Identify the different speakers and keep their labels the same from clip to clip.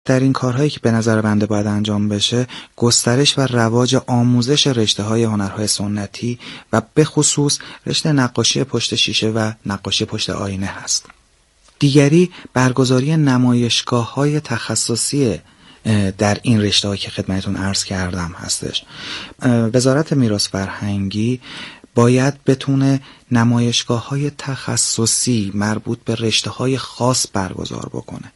Speaker 1: در این کارهایی که به نظر بنده باید انجام بشه، گسترش و رواج آموزش رشته‌های هنرهای سنتی و به خصوص رشته نقاشی پشت شیشه و نقاشی پشت آینه هست. دیگری برگزاری نمایشگاه‌های تخصصی در این رشته‌ها که خدمتتون عرض کردم هستش. وزارت میراث فرهنگی باید بتونه نمایشگاه‌های تخصصی مربوط به رشته‌های خاص برگزار بکنه.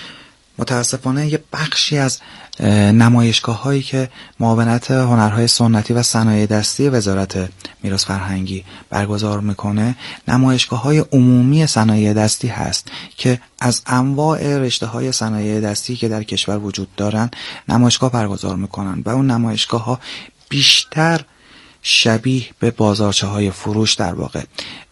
Speaker 1: متاسفانه یه بخشی از نمایشگاه‌هایی که معاونت هنرهای سنتی و صنایع دستی وزارت میراث فرهنگی برگزار میکنه، نمایشگاه‌های عمومی صنایع دستی هست که از انواع رشته‌های صنایع دستی که در کشور وجود دارن نمایشگاه برگزار میکنن و اون نمایشگاه‌ها بیشتر شبیه به بازارچه‌های فروش در واقع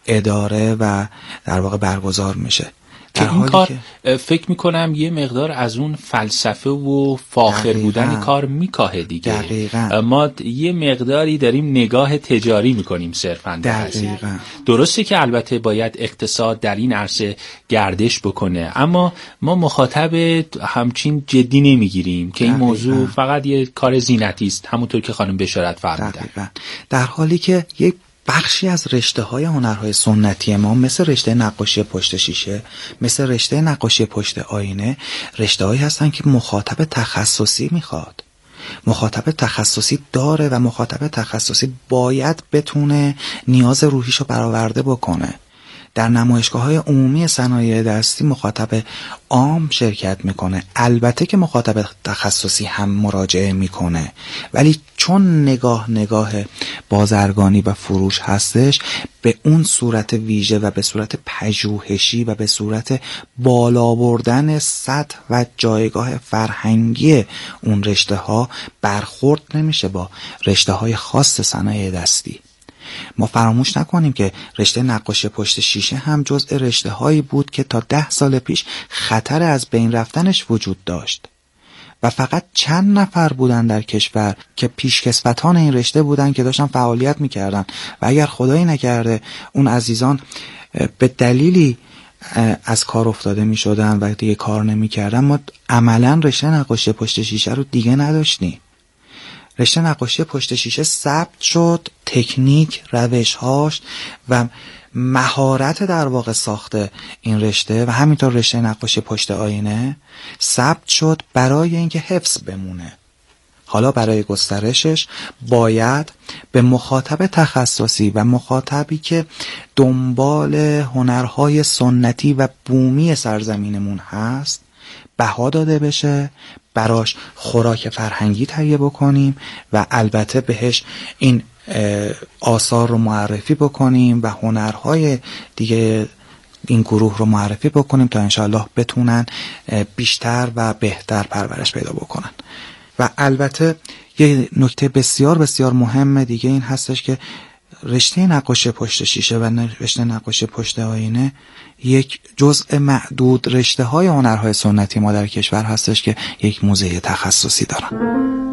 Speaker 1: اداره و در واقع برگزار میشه.
Speaker 2: که این کار فکر میکنم یه مقدار از اون فلسفه و فاخر بودن کار میکاهه دیگه.
Speaker 1: دقیقاً.
Speaker 2: ما یه مقداری داریم نگاه تجاری میکنیم صرفاً.
Speaker 1: دقیقاً.
Speaker 2: درسته که البته باید اقتصاد در این عرصه گردش بکنه، اما ما مخاطب همچین جدی نمیگیریم که این موضوع فقط یه کار زینتی است، همونطور که خانم بشارت فرمودن.
Speaker 1: در حالی که یک بخشی از رشته‌های هنرهای سنتی ما مثل رشته نقاشی پشت شیشه، مثل رشته نقاشی پشت آینه، رشته‌هایی هستن که مخاطب تخصصی میخواد. مخاطب تخصصی داره و مخاطب تخصصی باید بتونه نیاز روحیشو برآورده بکنه. در نمایشگاه‌های عمومی صنایع دستی مخاطب عام شرکت میکنه، البته که مخاطب تخصصی هم مراجعه میکنه، ولی چون نگاه بازرگانی و فروش هستش، به اون صورت ویژه و به صورت پژوهشی و به صورت بالا بردن سطح و جایگاه فرهنگی اون رشته ها برخورد نمیشه با رشته های خاص صنایع دستی. ما فراموش نکنیم که رشته نقاشی پشت شیشه هم جزء رشته هایی بود که تا 10 سال پیش خطر از بین رفتنش وجود داشت و فقط چند نفر بودن در کشور که پیشکسوتان این رشته بودن که داشتن فعالیت میکردن و اگر خدایی نکرده اون عزیزان به دلیلی از کار افتاده میشدن و دیگه کار نمیکردن، ما عملا رشته نقاشی پشت شیشه رو دیگه نداشتیم. رشته نقاشی پشت شیشه ثبت شد، تکنیک، روش‌هاش و مهارت در واقع ساخته این رشته و همینطور رشته نقاشی پشت آینه ثبت شد برای اینکه حفظ بمونه. حالا برای گسترشش باید به مخاطب تخصصی و مخاطبی که دنبال هنرهای سنتی و بومی سرزمینمون هست بها داده بشه، براش خوراک فرهنگی تهیه بکنیم و البته بهش این آثار رو معرفی بکنیم و هنرهای دیگه این گروه رو معرفی بکنیم تا انشاءالله بتونن بیشتر و بهتر پرورش پیدا بکنن. و البته یه نکته بسیار بسیار مهم دیگه این هستش که رشته نقاشی پشت شیشه و رشته نقاشی پشت آینه یک جزء معدود رشته های هنرهای سنتی ما در کشور هستش که یک موزه تخصصی دارن.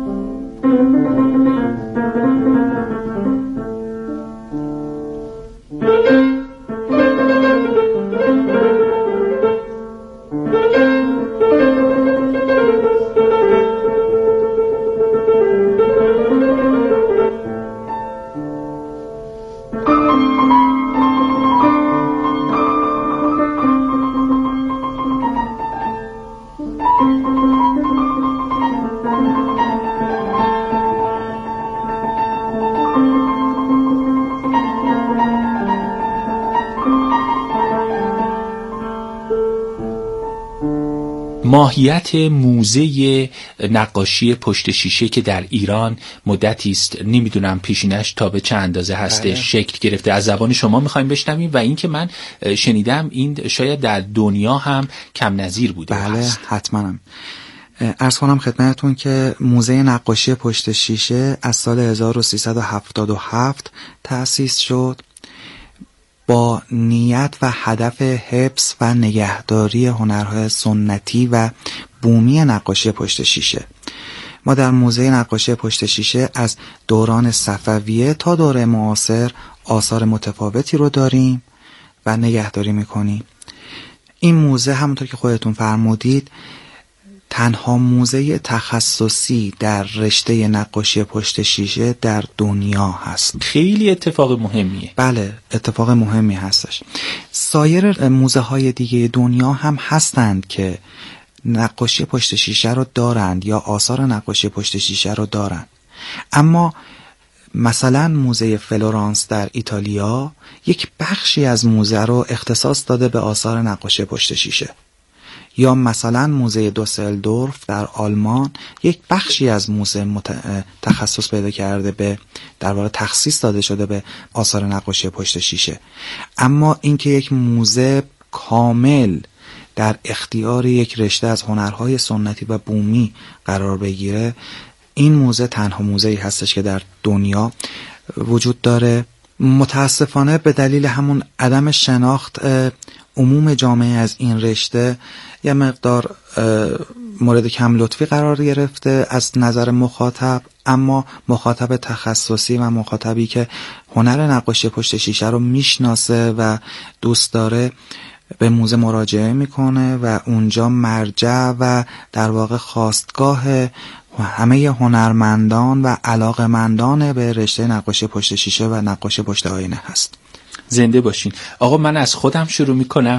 Speaker 2: ماهیت موزه نقاشی پشت شیشه که در ایران مدتی است، نمیدونم پیشینش تا به چه اندازه هسته شکل گرفته، از زبان شما میخوایم بشنویم و اینکه من شنیدم این شاید در دنیا هم کم نظیر بوده.
Speaker 1: بله حتما. عرض کنم خدمتتون که موزه نقاشی پشت شیشه از سال 1377 تأسیس شد با نیت و هدف حفظ و نگهداری هنرهای سنتی و بومی نقاشی پشت شیشه. ما در موزه نقاشی پشت شیشه از دوران صفویه تا دوره معاصر آثار متفاوتی رو داریم و نگهداری میکنیم. این موزه همونطور که خودتون فرمودید تنها موزه تخصصی در رشته نقاشی پشت شیشه در دنیا هست.
Speaker 2: خیلی اتفاق مهمیه.
Speaker 1: بله، اتفاق مهمی هستش. سایر موزه های دیگه دنیا هم هستند که نقاشی پشت شیشه رو دارند یا آثار نقاشی پشت شیشه رو دارند، اما مثلا موزه فلورانس در ایتالیا یک بخشی از موزه رو اختصاص داده به آثار نقاشی پشت شیشه، یا مثلا موزه دوسلدورف در آلمان یک بخشی از موزه تخصص پیدا کرده به در واقع تخصیص داده شده به آثار نقاشی پشت شیشه. اما اینکه یک موزه کامل در اختیار یک رشته از هنرهای سنتی و بومی قرار بگیره، این موزه تنها موزه‌ای هستش که در دنیا وجود داره. متاسفانه به دلیل همون عدم شناخت عموم جامعه از این رشته یه مقدار مورد کم لطفی قرار گرفته از نظر مخاطب، اما مخاطب تخصصی و مخاطبی که هنر نقاشی پشت شیشه رو میشناسه و دوست داره به موزه مراجعه میکنه و اونجا مرجع و در واقع خواستگاه همه هنرمندان و علاقمندان به رشته نقاشی پشت شیشه و نقاشی پشت آینه هست.
Speaker 2: زنده باشین. آقا من از خودم شروع میکنم.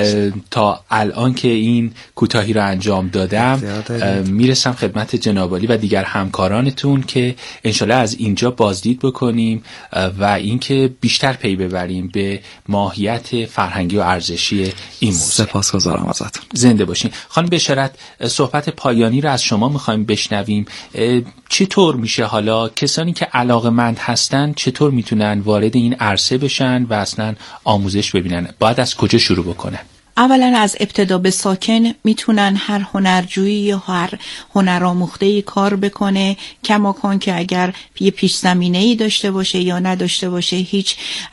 Speaker 2: تا الان که این کوتاهی رو انجام دادم میرسم خدمت جناب عالی و دیگر همکارانتون که انشالله از اینجا بازدید بکنیم و اینکه بیشتر پی ببریم به ماهیت فرهنگی و ارزشی این موضوع.
Speaker 1: سپاسگزارم ازتون.
Speaker 2: زنده باشین. خانم بشارت، صحبت پایانی رو از شما میخوایم بشنویم. چطور میشه حالا کسانی که علاقه‌مند هستن چطور میتونن وارد این عرصه بشن و اصلا آموزش ببینن؟ باید از کجا شروع بکنن؟
Speaker 3: اولا از ابتدا به ساکن میتونن هر هنرجویی یا هر هنرآموخته‌ای کار بکنه، کماکان که اگر یه پیش زمینه‌ای داشته باشه یا نداشته باشه هیچ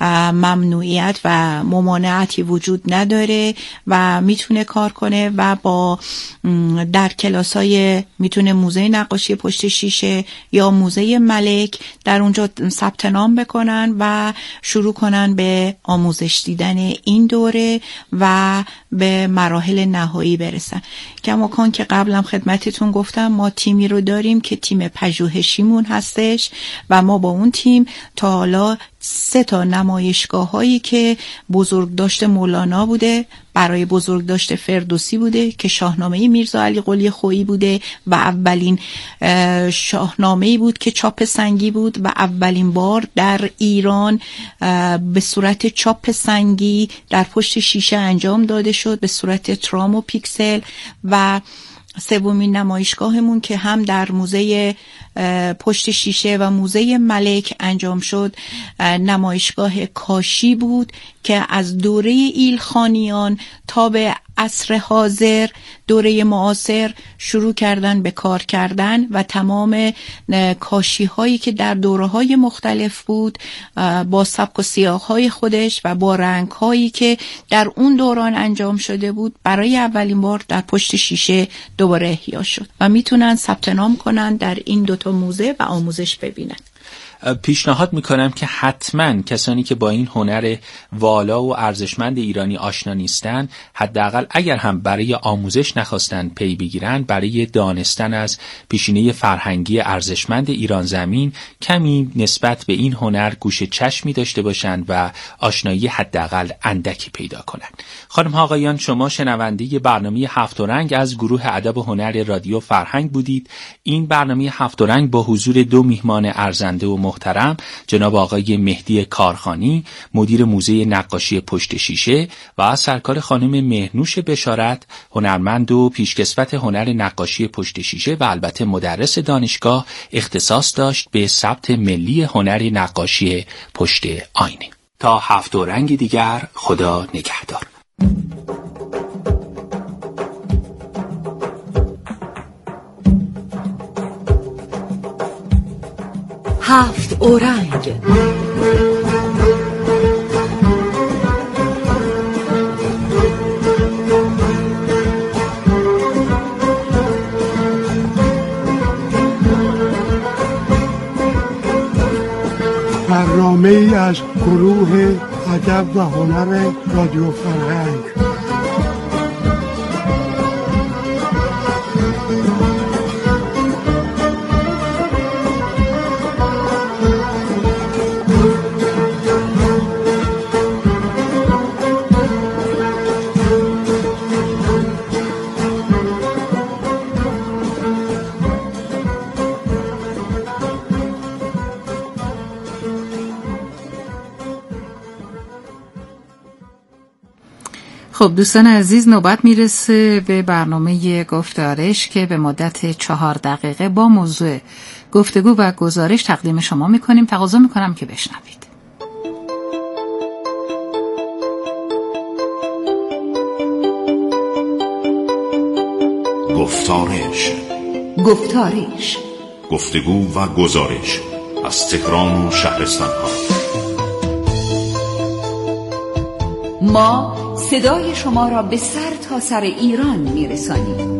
Speaker 3: ممنوعیت و ممانعتی وجود نداره و میتونه کار کنه و با در کلاس‌های میتونه موزه نقاشی پشت شیشه یا موزه ملک در اونجا ثبت نام بکنن و شروع کنن به آموزش دیدن این دوره و به مراحل نهایی برسن. کماکان که قبلم خدمتتون گفتم ما تیمی رو داریم که تیم پژوهشیمون هستش و ما با اون تیم تا حالا 3 نمایشگاه هایی که بزرگداشت مولانا بوده، برای بزرگداشت فردوسی بوده که شاهنامه میرزا علی قلی خویی بوده و اولین شاهنامه‌ای بود که چاپ سنگی بود و اولین بار در ایران به صورت چاپ سنگی در پشت شیشه انجام داده شد به صورت ترام و پیکسل. و سومین نمایشگاهمون که هم در موزه پشت شیشه و موزه ملک انجام شد نمایشگاه کاشی بود که از دوره ایلخانیان تا به عصر حاضر دوره معاصر شروع کردن به کار کردن و تمام کاشی هایی که در دوره های مختلف بود با سبک و سیاق های خودش و با رنگ هایی که در اون دوران انجام شده بود برای اولین بار در پشت شیشه دوباره احیا شد و میتونن ثبت نام کنن در این 2 موزه و آموزش ببینن.
Speaker 2: پیشنهاد میکنم که حتما کسانی که با این هنر والا و ارزشمند ایرانی آشنا نیستن حداقل اگر هم برای آموزش نخواستن پی بگیرن، برای دانستن از پیشینه فرهنگی ارزشمند ایران زمین کمی نسبت به این هنر گوش چشمی داشته باشند و آشنایی حداقل اندکی پیدا کنند. خانم ها آقایان، شما شنونده برنامه 7 رنگ از گروه ادب و هنر رادیو فرهنگ بودید. این برنامه 7 رنگ با حضور 2 میهمان ارزنده و محترم، جناب آقای مهدی کارخانی مدیر موزه نقاشی پشت شیشه و سرکار خانم مهنوش بشارت هنرمند و پیشکسوت هنر نقاشی پشت شیشه و البته مدرس دانشگاه اختصاص داشت به ثبت ملی هنر نقاشی پشت آینه. تا 7 رنگ دیگر، خدا نگهدار.
Speaker 4: هفت اورنگ.
Speaker 5: برنامه ای از گروه ادب و هنر رادیو فرهنگ.
Speaker 6: خب دوستان عزیز، نوبت میرسه به برنامه گفتارش که به مدت 4 دقیقه با موضوع گفتگو و گزارش تقدیم شما میکنیم. تقاضا میکنم که بشنوید.
Speaker 7: گفتارش گفتگو و گزارش از تهران و شهرستان‌ها.
Speaker 4: ما صدای شما را به سر تا سر ایران میرسانیم.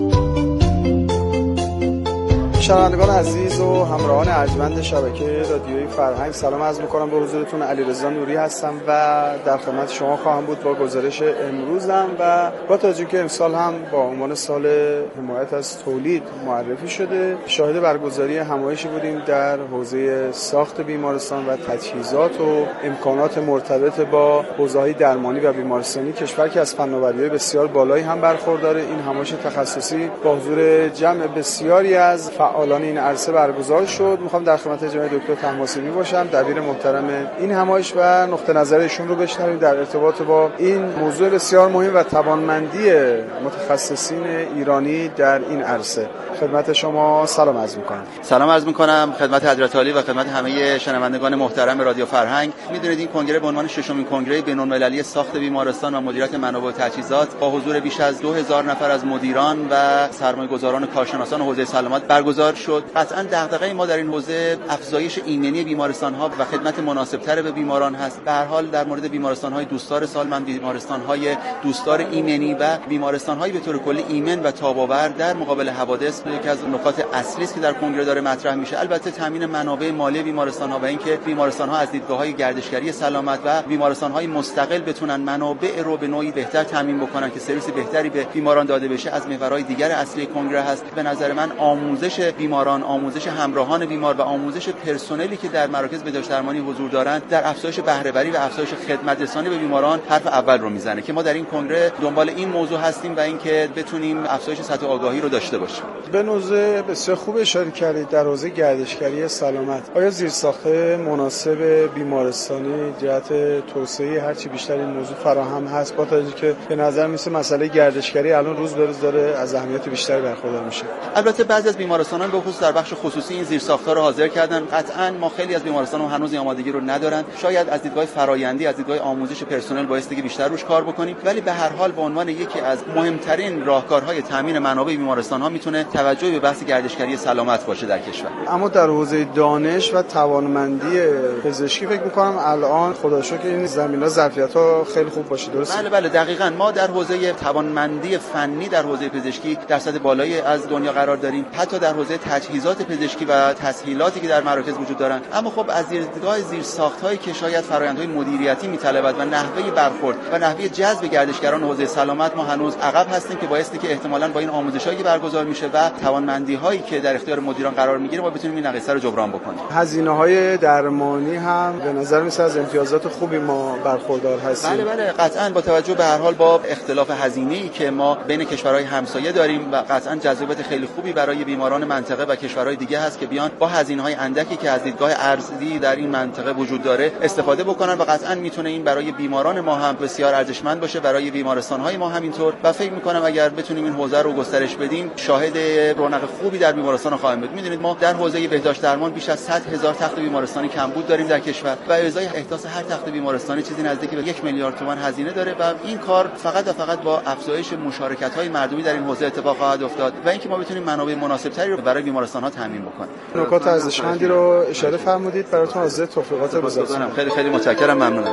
Speaker 8: شنوندگان عزیز و همراهان ارجمند شبکه رادیویی فرهنگ، سلام عرض می‌کنم به حضورتون. علیرضا نوری هستم و در خدمت شما خواهم بود با گزارش امروزم و با توجه که امسال هم با عنوان سال حمایت از تولید معرفی شده، شاهد برگزاری همایشی بودیم در حوزه ساخت بیمارستان و تجهیزات و امکانات مرتبط با حوزه‌های درمانی و بیمارستانی کشور که از فناوری‌های بسیار بالایی هم برخورداره. این همایش تخصصی با حضور جمع بسیاری از فعالان این عرصه برگزار شد. میخوام در خدمت جناب دکتر طهماسبی باشم، دبیر محترم این همایش، و نقطه نظر ایشون رو بشنویم در ارتباط با این موضوع بسیار مهم و توانمندی متخصصین ایرانی در این عرصه. خدمت شما سلام عرض میکنم.
Speaker 9: سلام عرض میکنم خدمت حضرت عالی و خدمت همه شنوندگان محترم رادیو فرهنگ. میدونید این کنگره به عنوان 6مین کنگره بین‌المللی ساخت بیمارستان و مدیریت منابع و تجهیزات با حضور بیش از 2000 نفر از مدیران و سرمایه‌گذاران و کارشناسان حوزه سلامت برگزار شد. قطعاً دغدغه ما در این حوزه افزایش ایمنی بیمارستان‌ها و خدمت مناسب‌تر به بیماران هست. به هر حال در مورد بیمارستان‌های دوستدار سالمند، بیمارستان‌های دوستدار ایمنی و بیمارستان‌های به طور کلی ایمن و تاب‌آور در مقابل حوادث یکی از نکات اصلی است که در کنگره داره مطرح میشه. البته تامین منابع مالی بیمارستان‌ها و اینکه بیمارستان‌ها از دیدگاه‌های گردشگری سلامت و بیمارستان‌های مستقل بتونن منابع رو به نوعی بهتر تامین بکنن که سرویس بهتری به بیماران داده بشه از محورهای دیگر اصلی کنگره هست. به نظر من آموزش بیماران، آموزش همراهان بیمار و آموزش پرسنلی که در مراکز بهداشت درمانی حضور دارند در افزایش بهره‌وری و افزایش خدمت رسانی به بیماران حرف اول رو میزنه که ما در این کنگره دنبال این موضوع هستیم و اینکه بتونیم افزایش سطح آگاهی رو داشته باشیم.
Speaker 8: به نوزه بسیار خوب اشاره کردید در حوزه گردشگری سلامت. آیا زیرساخت مناسب بیمارستانی جهت توسعه هرچی بیشتر این موضوع فراهم هست، با توجه که به نظر میسه مسئله گردشگری الان روز به روز داره از اهمیت بیشتری برخوردار میشه؟
Speaker 9: البته بعضی از بیمارستانان به خصوص در بخش خصوصی این زیرساخت‌ها رو حاضر کردن. قطعاً ما خیلی از بیمارستان‌ها هنوز این آمادگی رو ندارن. شاید از دیدگاه فرآیندی، از دیدگاه آموزش پرسنل بایستی که بیشتر روش کار بکنیم، ولی به هر حال به عنوان یکی از مهمترین راهکارهای تامین منابع بیمارستان‌ها میتونه توجه به بحث گردشگری سلامت باشه در کشور.
Speaker 8: اما در حوزه دانش و توانمندی پزشکی فکر می‌کنم الان خدا شکر این زمینه‌ها ظرفیت‌ها خیلی خوب باشه، درسته؟
Speaker 9: بله دقیقاً. ما در حوزه توانمندی فنی در حوزه پزشکی در سطح بالایی از دنیا قرار داریم، حتی در حوزه تجهیزات پزشکی و تسهیلاتی که در مراکز وجود دارن. اما خب از دیدگاه زیرساخت‌هایی که شاید فرآیندهای مدیریتی می‌طلبد و نحوه برخورد و نحوه جذب گردشگران حوزه سلامت ما هنوز عقب هستیم که بایستی که احتمالاً با این آموزش‌هایی که برگزار میشه و توانمندی‌هایی که در اختیار مدیران قرار می‌گیره ما بتونیم این نقص رو جبران بکنیم.
Speaker 8: هزینه‌های درمانی هم به نظر میاد از امتیازات خوبی ما برخوردار هستیم.
Speaker 9: بله قطعاً با توجه به هر حال با اختلاف هزینه‌ای که ما بین کشورهای همسایه داریم و قطعاً جذابیت خیلی خوبی برای بیماران منطقه و کشورهای دیگه هست که بیان با هزینه‌های اندکی که از دیدگاه ارزی در این منطقه وجود داره استفاده بکنن و قطعاً میتونه این برای بیماران ما هم بسیار ارزشمند باشه، برای بیمارستان‌های ما همینطور. و فکر می‌کنم اگر بتونیم این حوزه رو گسترش بدیم شاهد رونق خوبی در بیمارستان خواهیم بود. می‌دونید ما در حوزه بهداشت درمان بیش از 100,000 تخت بیمارستانی کمبود داریم در کشور و ازای احداث هر تخت بیمارستانی چیزی نزدیک به 1 میلیارد تومان هزینه داره و این کار فقط و فقط با افزایش مشارکت‌های مردمی در این حوزه اتفاق خواهد افتاد و اینکه ما بتونیم منابع مناسب‌تری رو برای بیمارستان‌ها تامین بکنیم.
Speaker 8: نکات ارزشمندی رو اشاره فرمودید. براتون از توفیقات بزرگم.
Speaker 9: خیلی متشکرم، ممنونم.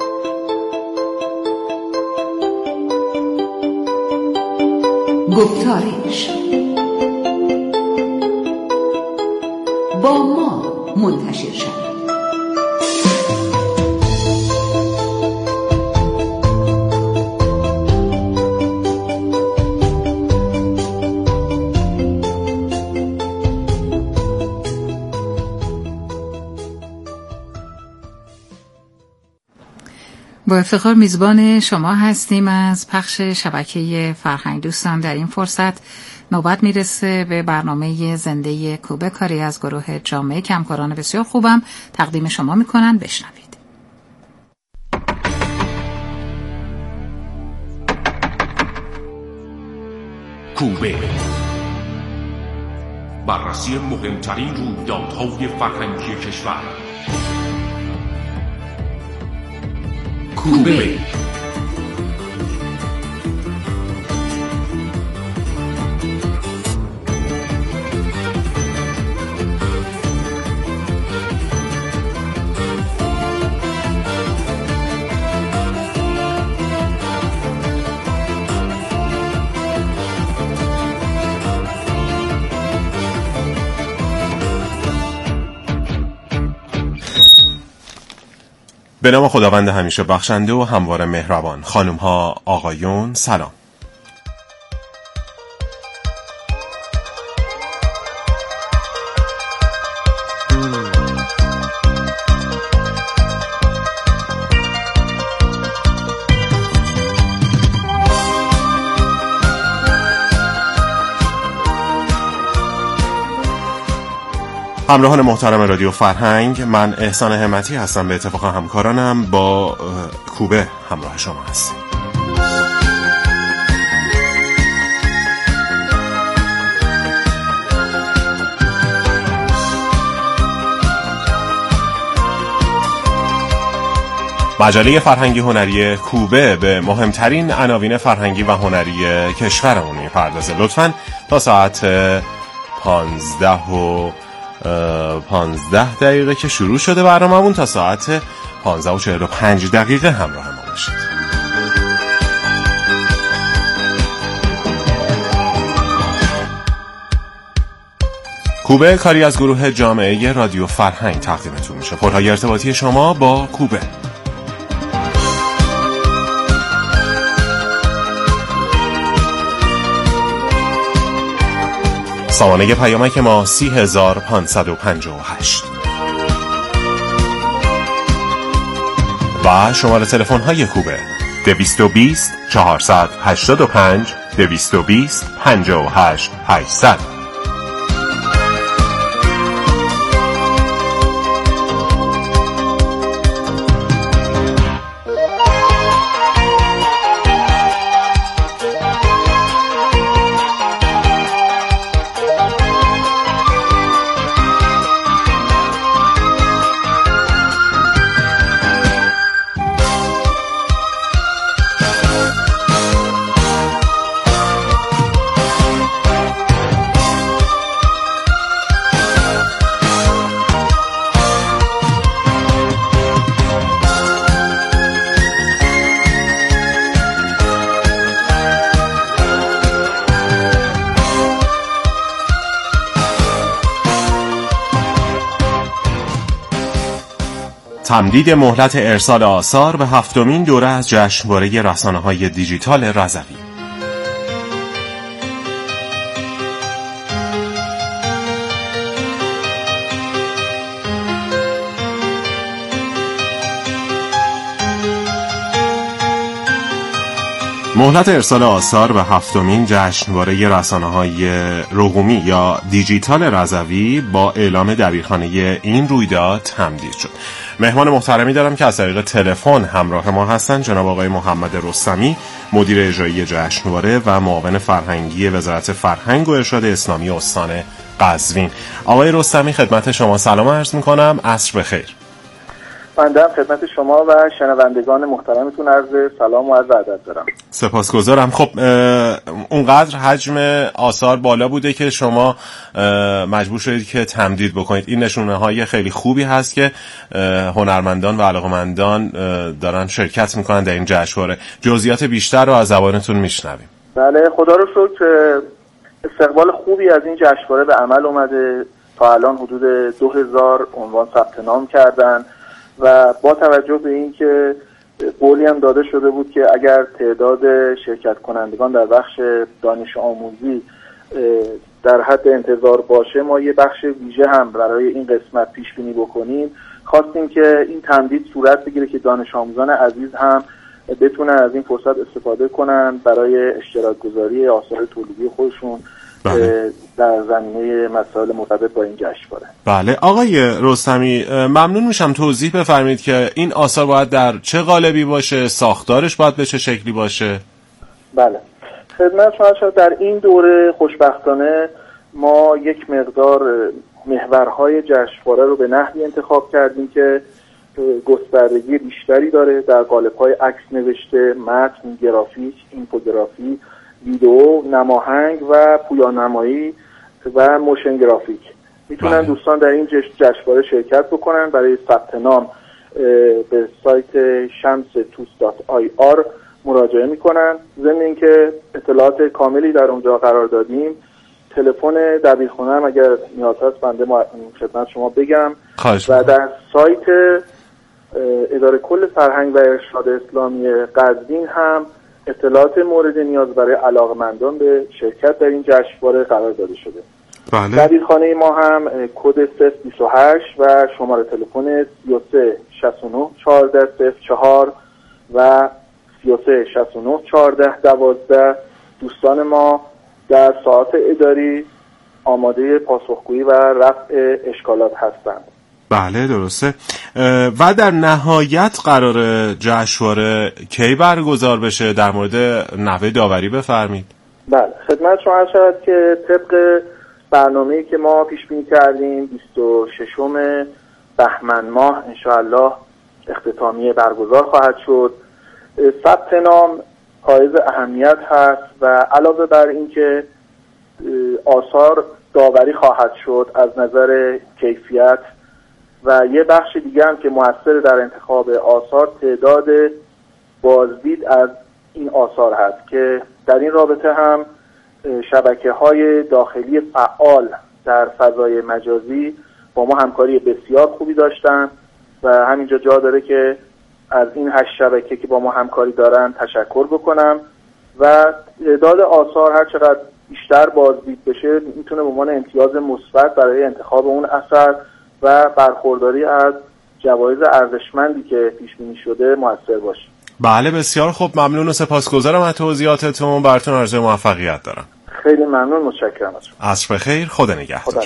Speaker 4: گفتارش با ما منتشر شد.
Speaker 6: با افتخار میزبان شما هستیم از پخش شبکه فرهنگ. دوستان در این فرصت نوبت میرسه به برنامه زنده کوبه، کاری از گروه جامعه که همکاران بسیار خوبم تقدیم شما میکنن. بشنوید.
Speaker 7: کوبه، بررسی مهمترین رویدادهای فرهنگی کشور. کوبه.
Speaker 10: به نام خداوند همیشه بخشنده و همواره مهربان. خانم ها، آقایون، سلام. همراهان محترم رادیو فرهنگ، من احسان همتی هستم. به اتفاق همکارانم با کوبه همراه شما هستیم. مجله فرهنگی هنری کوبه به مهمترین عناوین فرهنگی و هنری کشورمون میپردازه. لطفاً تا ساعت 15 دقیقه که شروع شده برنامه‌مون تا ساعت 15:45 همراه ما باشید. کوبه کاری از گروه جامعه رادیو فرهنگ تقدیمتون میشه. پل‌های ارتباطی شما با کوبه: سامانه پیامک ما 30558 و شماره تلفن های کوبه 220 485 220 58 800. تمدید مهلت ارسال آثار به 7مین دوره از جشنواره رسانه‌های دیجیتال رضوی. مهلت ارسال آثار به 7مین جشنواره رسانه‌های رقمی یا دیجیتال رضوی با اعلام دبیرخانه این رویداد تمدید شد. مهمان محترمی دارم که از طریق تلفن همراه ما هستن. جناب آقای محمد رستمی، مدیر اجرایی جشنواره و معاون فرهنگی وزارت فرهنگ و ارشاد اسلامی استان قزوین. آقای رستمی، خدمت شما سلام عرض می‌کنم. عصر بخیر.
Speaker 11: بنده خدمت شما و شنوندگان محترمتون عرض سلام و عرض ادب دارم.
Speaker 10: سپاسگزارم. خب اونقدر حجم آثار بالا بوده که شما مجبور شدید که تمدید بکنید. این نشونه‌های خیلی خوبی هست که هنرمندان و علاقه‌مندان دارن شرکت میکنن در این جشنواره. جزئیات بیشتر رو از زبانتون میشنویم.
Speaker 11: بله، خدا رو شکر استقبال خوبی از این جشنواره به عمل اومده. تا الان حدود 2000 عنوان ثبت نام کردن و با توجه به این که قولی هم داده شده بود که اگر تعداد شرکت کنندگان در بخش دانش آموزی در حد انتظار باشه، ما یه بخش ویژه هم برای این قسمت پیش بینی بکنیم. خواستیم که این تمدید صورت بگیره که دانش آموزان عزیز هم بتونن از این فرصت استفاده کنن برای اشتراک گذاری آثار تولیدی خودشون در زمینه مسائل مرتبط با این جشنواره.
Speaker 10: بله آقای رستمی، ممنون میشم توضیح بفرمایید که این آثار باید در چه قالبی باشه، ساختارش باید به چه شکلی باشه؟
Speaker 11: بله خدمت شما شد. در این دوره خوشبختانه ما یک مقدار محورهای جشنواره رو به نحوی انتخاب کردیم که گستردگی بیشتری داره در قالب‌های عکس نوشته، متن، گرافیک، اینفوگرافی، ویدئو، نماهنگ و پویانمایی و موشن گرافیک. میتونن دوستان در این جشنواره شرکت بکنن. برای ثبت نام به سایت shamstoos.ir مراجعه میکنن. ضمن اینکه اطلاعات کاملی در اونجا قرار دادیم. تلفن دبیرخونه هم اگر نیاز هست بنده خدمت شما بگم. و در سایت اداره کل فرهنگ و ارشاد اسلامی قزوین هم اطلاعات مورد نیاز برای علاقمندان به شرکت در این جشنواره قرار داده شده.
Speaker 10: بله.
Speaker 11: دبیرخانه ما هم کد 028 و شماره تلفن 33 69 14 04 و 33 69 14 12. دوستان ما در ساعات اداری آماده پاسخگویی و رفع اشکالات هستند.
Speaker 10: بله درسته. و در نهایت قرار جشنواره کی برگزار بشه؟ در مورد نحوه داوری بفرمایید.
Speaker 11: بله خدمت شما عرض شود که طبق برنامه‌ای که ما پیش بینی کردیم 26 بهمن ماه انشاءالله اختتامیه برگزار خواهد شد. ثبت نام حائز اهمیت هست و علاوه بر این که آثار داوری خواهد شد از نظر کیفیت و یه بخش دیگه هم که مؤثر در انتخاب آثار تعداد بازدید از این آثار هست که در این رابطه هم شبکه‌های داخلی فعال در فضای مجازی با ما همکاری بسیار خوبی داشتن و همینجا جا داره که از این 8 شبکه که با ما همکاری دارن تشکر بکنم و تعداد آثار هر چقدر بیشتر بازدید بشه میتونه به عنوان امتیاز مثبت برای انتخاب اون اثر و برخورداری از جوایز ارزشمندی که پیش بینی شده موثر باشه.
Speaker 10: بله بسیار خوب، ممنون و سپاسگزارم از توضیحاتتون. براتون آرزوی موفقیت دارم.
Speaker 11: خیلی ممنون، متشکرم از شما.
Speaker 10: عصر بخیر، خدا نگهدار.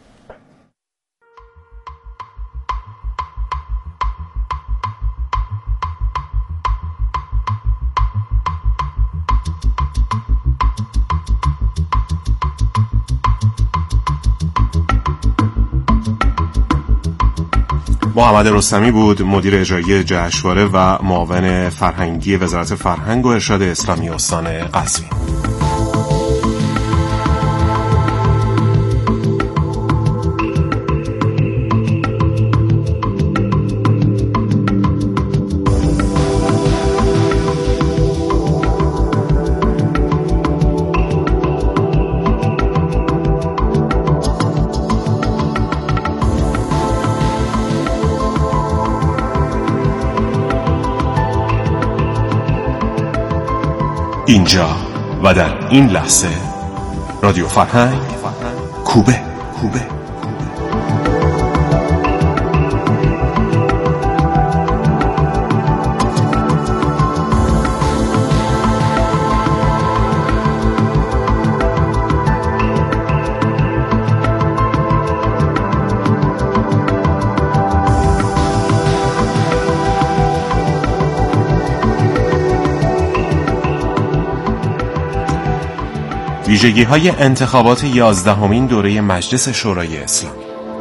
Speaker 10: محمد رستمی بود، مدیر اجرایی جشنواره و معاون فرهنگی وزارت فرهنگ و ارشاد اسلامی استان قزوین. اینجا و در این لحظه رادیو فرهنگ کوبه. ویژگی‌های انتخابات 11مین دوره مجلس شورای اسلامی.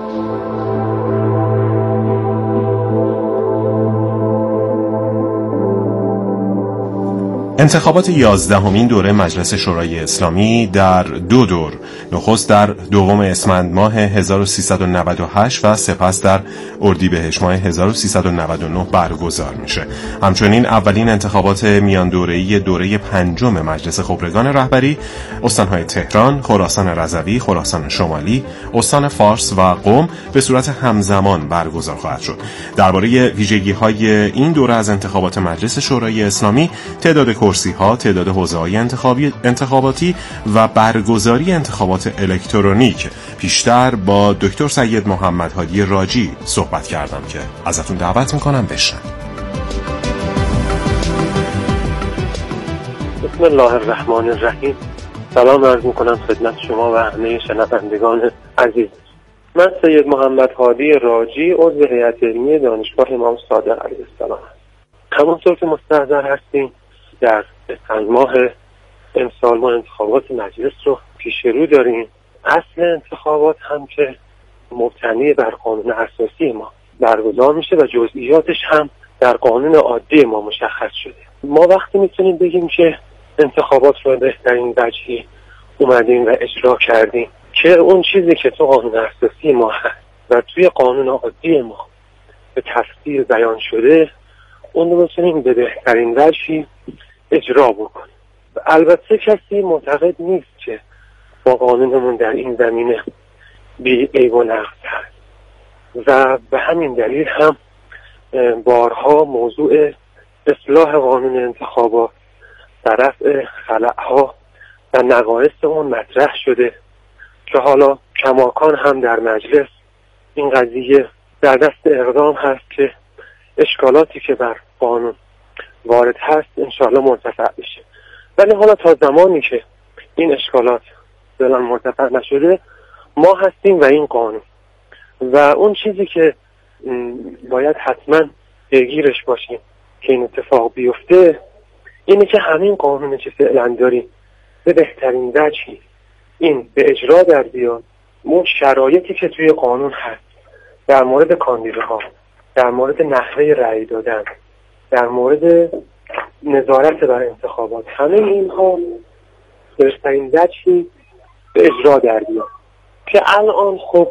Speaker 10: انتخابات 11مین دوره مجلس شورای اسلامی در 2 دور، نخست در 2 اسفند ماه 1398 و سپس در اردیبهشت ماه 1399 برگزار میشه. همچنین اولین انتخابات میان دوره‌ای دوره 5 مجلس خبرگان رهبری استان‌های تهران، خراسان رضوی، خراسان شمالی، استان فارس و قم به صورت همزمان برگزار خواهد شد. درباره ویژگی‌های این دوره از انتخابات مجلس شورای اسلامی، تعداد کرسی‌ها، تعداد حوزه‌های انتخاباتی و برگزاری انتخابات الکترونیک پیشتر با دکتر سید محمد هادی راجی صحبت کردم که ازتون دعوت میکنم بشنوید.
Speaker 12: بسم الله الرحمن الرحیم. سلام عرض میکنم خدمت شما و همه شنوندگان عزیز. من سید محمد هادی راجی عضو هیئت علمی دانشگاه امام صادق علیه السلام. همونطور که مستحضر هستیم در اسفند ماه امسال ما انتخابات مجلس رو پیش رو داریم. اصل انتخابات هم که مبتنی بر قانون اساسی ما برگزار میشه و جزئیاتش هم در قانون عادی ما مشخص شده. ما وقتی میتونیم بگیم که انتخابات رو بهترین وجهی اومدیم و اجرا کردیم که اون چیزی که تو قانون اساسی ما هست و توی قانون عادی ما به تفصیل بیان شده اون رو بتونیم به بهترین وجهی اجرا بکنیم. البته کسی معتقد نیست که با قانونمون در این زمینه بی عیب و نقص هست و به همین دلیل هم بارها موضوع اصلاح قانون انتخابات و رفع خلأها و نقایص اون مطرح شده که حالا کماکان هم در مجلس این قضیه در دست اقدام هست که اشکالاتی که بر قانون وارد هست انشاءالله مرتفع بشه. ولی حالا تا زمانی که این اشکالات فعلا مرتفع نشده ما هستیم و این قانون و اون چیزی که باید حتما درگیرش باشیم که این اتفاق بیفته اینه که همین قانونی که فعلا داریم به بهترین وجهی این به اجرا در بیاد. اون شرایطی که توی قانون هست در مورد کاندیداها، در مورد نحوه رأی دادن، در مورد نظارت بر انتخابات، همه اینها به بهترین وجهی به اجرا در بیاد که الان خب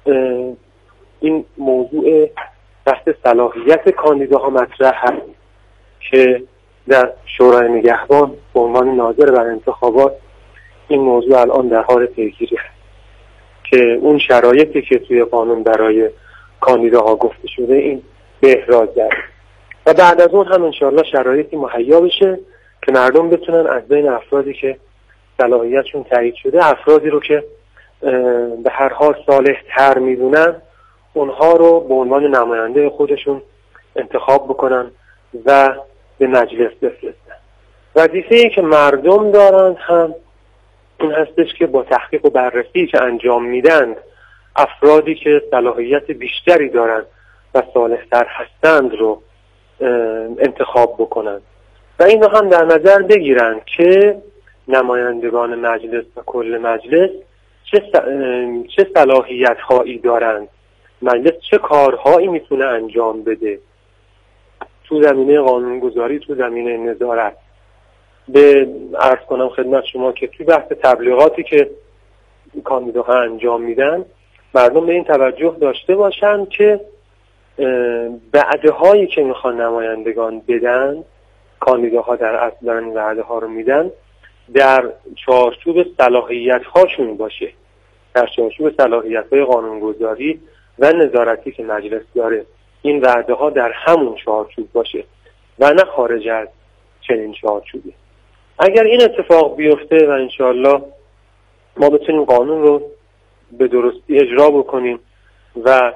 Speaker 12: این موضوع بحث صلاحیت کاندیداها مطرح هست که در شورای نگهبان به عنوان ناظر بر انتخابات این موضوع الان در حال پیگیری هست که اون شرایطی که توی قانون برای کاندیداها گفته شده این به احراز در و بعد از اون هم انشاءالله شرایطی مهیا بشه که مردم بتونن از بین افرادی که صلاحیتشون تایید شده افرادی رو که به هر حال صالح تر میدونن اونها رو به عنوان نماینده خودشون انتخاب بکنن و به مجلس بفرستن. وظیفه‌ای که مردم دارن هم این هستش که با تحقیق و بررسی که انجام میدن افرادی که صلاحیت بیشتری دارن و صالح‌تر هستند رو انتخاب بکنن و اینو هم در نظر بگیرن که نمایندگان مجلس و کل مجلس چه صلاحیت هایی دارند، مجلس چه کارهایی میتونه انجام بده تو زمینه قانونگذاری، تو زمینه نظارت. به عرض کنم خدمت شما که توی بحث تبلیغاتی که کاندیداها انجام میدن مردم به این توجه داشته باشن که وعده‌هایی که میخوان نمایندگان بدن، کاندیداها در اصل دارن این وعده‌ها رو میدن، در چارچوب صلاحیت هاشون باشه، در چارچوب صلاحیت های قانونگذاری و نظارتی که مجلس داره این وعده ها در همون چارچوب باشه و نه خارج از چنین چارچوبی. اگر این اتفاق بیفته و انشاءالله ما بتونیم قانون رو به درستی اجرا بکنیم و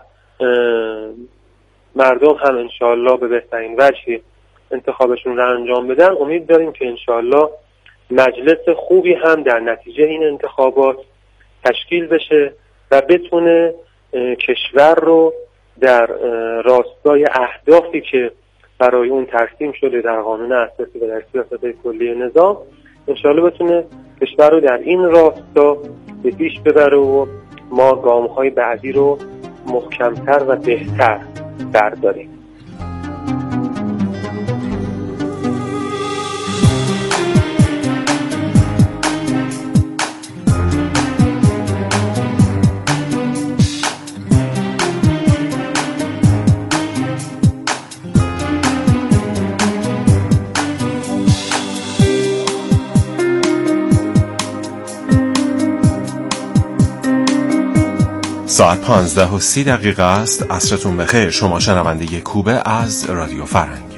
Speaker 12: مردم هم انشاءالله به بهترین وجهی انتخابشون رو انجام بدن، امید داریم که انشاءالله مجلس خوبی هم در نتیجه این انتخابات تشکیل بشه و بتونه کشور رو در راستای اهدافی که برای اون ترسیم شده در قانون اساسی و در سیاست کلی نظام انشاءالله بتونه کشور رو در این راستا به پیش ببره و ما گام‌های بعدی رو محکمتر و بهتر برداریم.
Speaker 10: ساعت 15:30 است. عصرتون بخیر. شما شنونده کوبه از رادیو فرهنگ.